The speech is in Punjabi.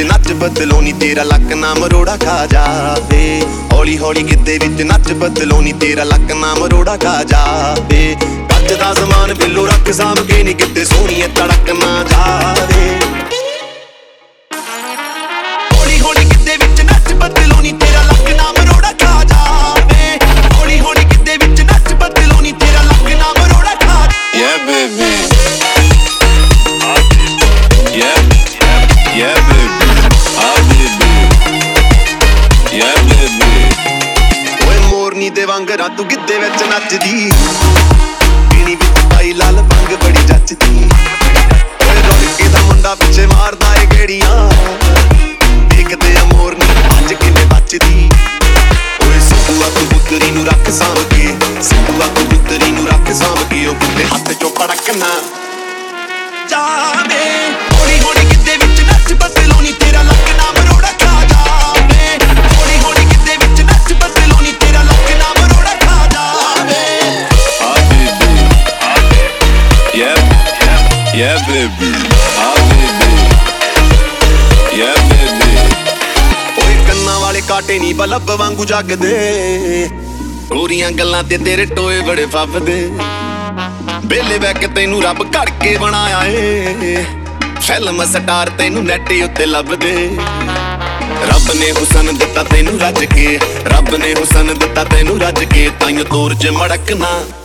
ਨੱਚ ਬਦਲੋਂ ਨੀ ਤੇਰਾ ਲੱਕ ਨਾ ਮਰੋੜਾ ਖਾ ਜਾਵੇ। ਹੌਲੀ ਹੌਲੀ ਗਿੱਧੇ ਵਿੱਚ ਨੱਚ ਬਦਲੋਂ ਨੀ ਤੇਰਾ ਲੱਕ ਨਾ ਮਰੋੜਾ ਖਾ ਜਾਵੇ। ਕੱਚ ਦਾ ਸਮਾਨ ਬਿੱਲੋ ਰੱਖ ਸਾਂਭ ਕੇ ਨੀ ਕਿਤੇ ਸੋਹਣੀਏ ਤੜਕ ਨਾ ਜਾਵੇ। ਹੌਲੀ ਹੌਲੀ ਗਿੱਧੇ ਵਿੱਚ ਨੱਚ ਬਦਲੋਂ ਨੀ ਤੇਰਾ ਲੱਕ ਨਾ ਮਰੋੜਾ ਖਾ ਜਾਵੇ। ਹੌਲੀ ਹੌਲੀ ਗਿੱਧੇ ਵਿੱਚ ਨੱਚ ਬਦਲੋਂ ਨੀ ਤੇਰਾ ਲੱਕ ਨਾ ਮਰੋੜਾ ਖਾ ਜਾਵੇ। Yeah baby, yeah baby, yeah baby। ਓਏ ਮੋਰਨੀ ਦੇ ਵਾਂਗਰਾ ਤੂੰ ਗਿੱਧੇ ਵਿੱਚ ਨੱਚਦੀ, ਪੀਣੀ ਵਿੱਚ ਪਾਈ ਲਾਲ ਭੰਗ ਬੜੀ ਜੱਚਦੀ। ਓਏ ਰੌਣਕੇ ਦਾ ਮੁੰਡਾ ਪਿੱਛੇ ਮਾਰਦਾ ਏ ਗੇੜੀਆਂ, ਦੇਖਦੇ ਆ ਮੋਰਨੀ ਅੱਜ ਕਿਵੇਂ ਬਚਦੀ। ਓਏ ਸਿੰਧੂਆ ਤੂੰ ਪੁੱਤਰੀ ਨੂੰ ਰੱਖ ਸਾਂਭ ਕੇ, ਸਿੰਧੂਆ ਤੂੰ ਪੁੱਤਰੀ ਨੂੰ ਰੱਖ ਸਾਂਭ ਕੇ। ਉਹ ਪੁੱਤੇ ਹੱਥ ਚੋਂ ਪੜਕ ਨਾ ਜਾਵੇ। ਹੌਲੀ ਹੌਲੀ ਗਿੱਧੇ ਵਿੱਚ ਨੱਚ ਬਦਲੋਂ ਨੀ ਤੇਰਾ ਲੱਕ ਨਾ ਮਰੋੜਾ ਖਾ ਜਾਵੇ। ਹੌਲੀ ਹੌਲੀ ਗਿੱਧੇ ਵਿੱਚ ਨੱਚ ਬਦਲੋਂ ਨੀ ਤੇਰਾ ਲੱਕ ਨਾ ਮਰੋੜਾ ਖਾ ਜਾਵੇ। Yeah baby, yeah baby। ਓਏ ਕੰਨਾਂ ਵਾਲੇ ਕਾਟੇ ਨੀ ਬਲਬ ਵਾਂਗੂ ਜਗਦੇ, ਗੋਰੀਆਂ ਗੱਲਾਂ ਤੇ ਤੇਰੇ ਟੋਏ ਬੜੇ ਫੱਬਦੇ। ਬੇਲੇ ਬੈ ਕੇ ਤੈਨੂੰ ਰੱਬ ਘੜ ਕੇ ਬਣਾਇਆ ਏ, ਫਿਲਮ ਸਟਾਰ ਤੈਨੂੰ ਨੈਟ ਉੱਤੇ ਲੱਭਦੇ। ਰੱਬ ਨੇ ਹੁਸਨ ਦਿੱਤਾ ਤੈਨੂੰ ਰੱਜ ਕੇ, ਰੱਬ ਨੇ ਹੁਸਨ ਦਿੱਤਾ ਤੈਨੂੰ ਰੱਜ ਕੇ। ਤਾਈਓ ਤੋਰ ਚ ਮੜਕਣਾ